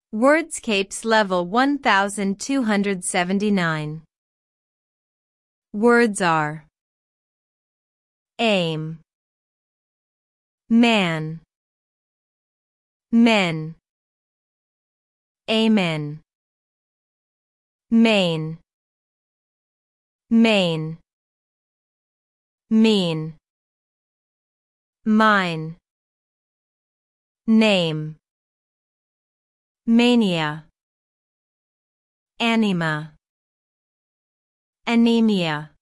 Wordscapes level 1279. Words are aim, man, men, amen, main, main, mean, mine, name, mania, anima, anemia.